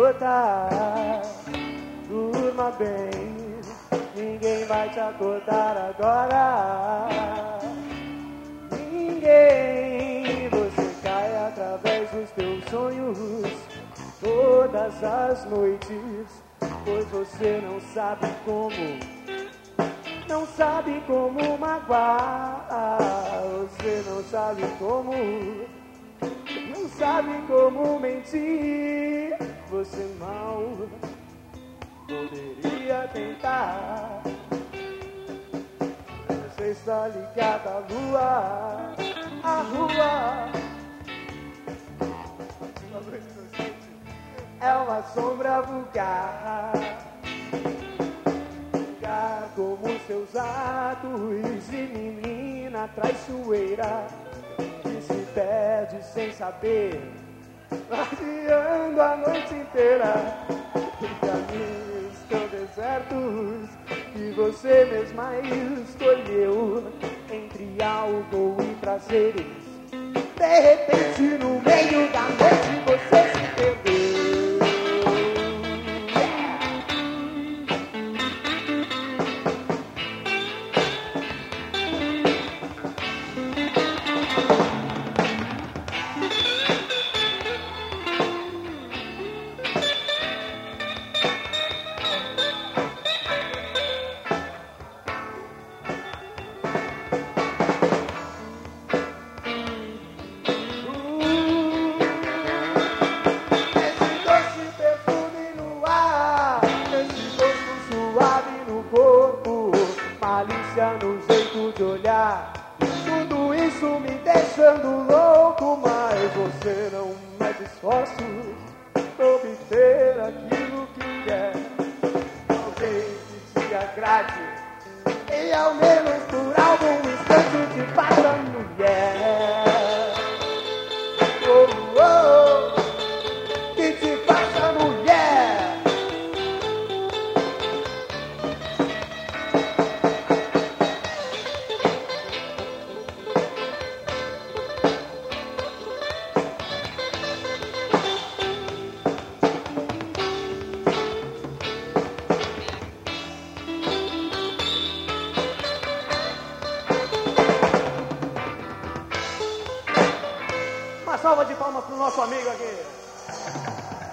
garota, durma bem, ninguém vai te acordar agora. Ninguém, você cai através dos teus sonhos todas as noites, pois você não sabe como magoar, você não sabe como mentir, você mal poderia tentar. Você está ligado à lua, a rua é uma sombra vulgar, como seus atos de menina traiçoeira que se perde sem saber, vaziando a noite inteira em caminhos tão desertos que você mesma escolheu entre álcool e prazeres. De repente, no meio da noite, você se perdeu. No jeito de olhar, tudo isso me deixando louco, mas você não mede esforços pra obter aquilo que quer. Alguém que te agrade e ao menos por algum instante te faça mulher. Oh, oh, que te faça mulher. Uma salva de palmas pro nosso amigo aqui.